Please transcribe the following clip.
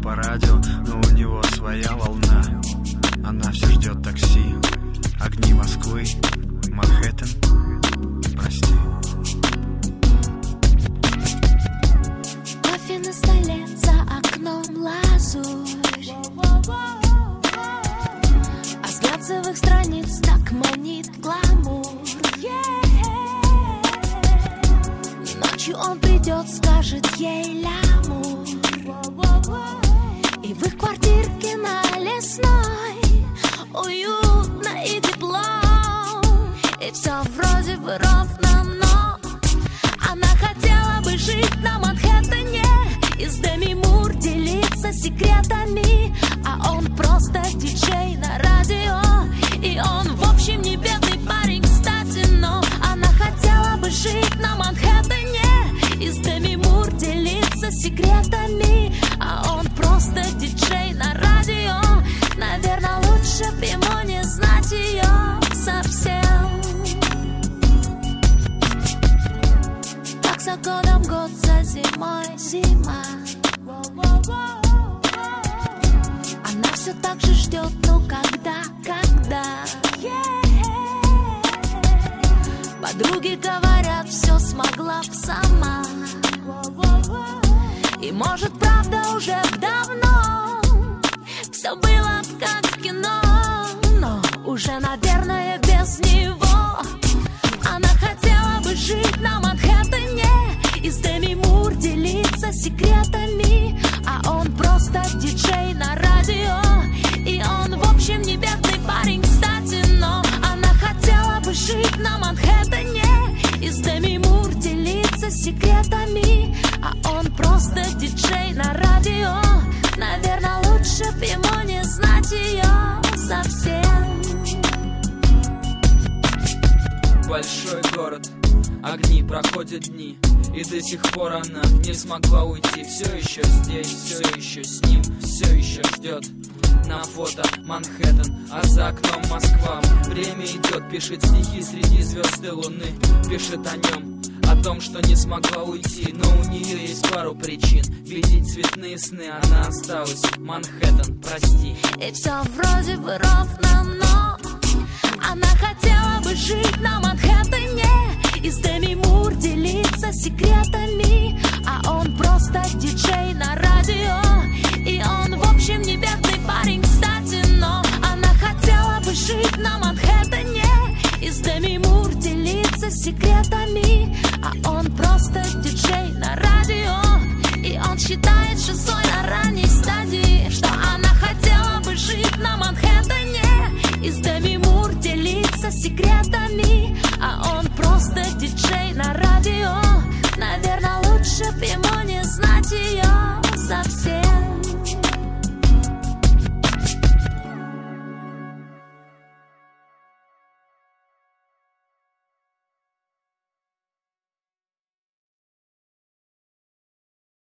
по радио, но у него своя волна. Она все ждет такси. Огни Москвы, Манхэттен, прости. Кофе на столе, за окном лазурь, а с глянцевых страниц так манит гламур. Ночью он придет, скажет ей лямур, и в их квартирке на Лесной уютно и тепло, и все вроде бы ровно, но она хотела бы жить на Манхэттене и с Деми Мур делиться секретами, а он просто диджей на радио, и он в общем не бедный парень, кстати, но она хотела бы жить на Манхэттене и с Деми Мур делиться секретами, а он просто диджей на радио. Наверное, лучше б ему не знать ее совсем. Так за годом год, за зимой зима. Она все так же ждет, ну когда. Подруги говорят, все смогла б сама. И может, правда, уже давно все было б как в кино, но уже, наверное, без него. Она хотела бы жить на Манхэттене и с Деми Мур делиться секретами, а он просто диджей на радио, и он в общем не бедный парень, кстати, но она хотела бы жить на Манхэттене и с Деми Мур делиться секретами, а он просто диджей на радио. Наверное, лучше б ему не знать ее совсем. Большой город, огни, проходят дни, и до сих пор она не смогла уйти. Все еще здесь, все еще с ним, все еще ждет. На фото Манхэттен, а за окном Москва. Время идет, пишет стихи среди звезд и луны. Пишет о нем, о том, что не смогла уйти, но у нее есть пару причин видеть цветные сны. Она осталась, Манхэттен, прости. И все вроде бы ровно, но она хотела бы жить на Манхэттене и с Деми Мур делиться секретами, а он просто диджей на радио, и он в общем не бедный парень, кстати, но она хотела бы жить на Манхэттене и с Деми Мур делиться секретами, а он просто диджей на радио, и он считает шизой на ранней стадии, что она хотела бы жить на Манхэттене и с Деми Мур делиться секретами,